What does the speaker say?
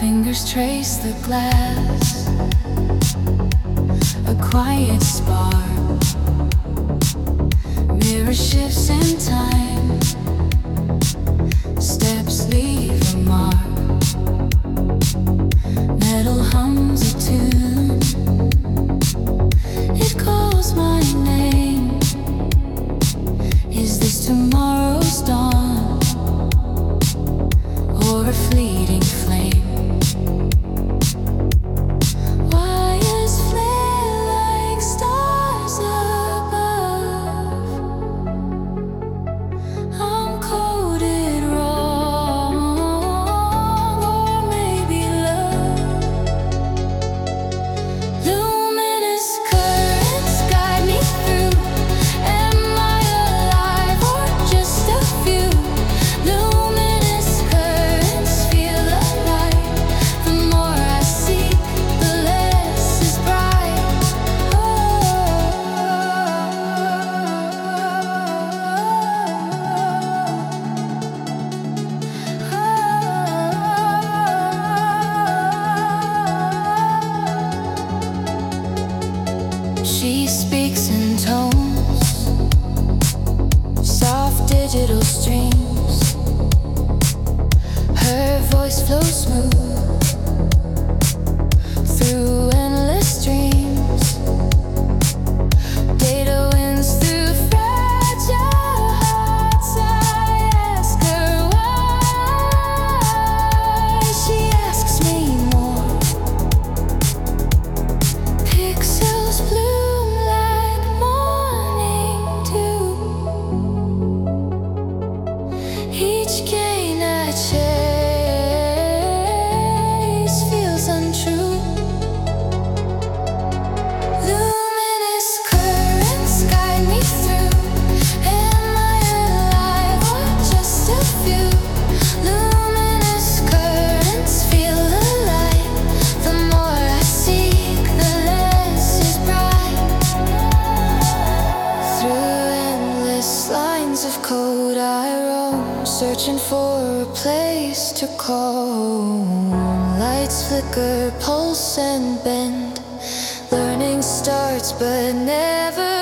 Fingers trace the glass, a quiet spark. Mirror shifts in time, steps leave a mark. Metal hums a tune, it calls my name. Is this tomorrow's dawn, or a fleeting flame? She speaks in tones, soft digital streams. Her voice flows smooth through endless dreams. Data winds through fragile hearts. I ask her why. She asks me more. Pixels blue, each gain I chase feels untrue. Luminous currents guide me through. Am I alive or just a few? Luminous currents feel alive. The more I seek, the less is bright. Through endless lines of code I roam, searching for a place to call. Lights flicker, pulse and bend. Learning starts but never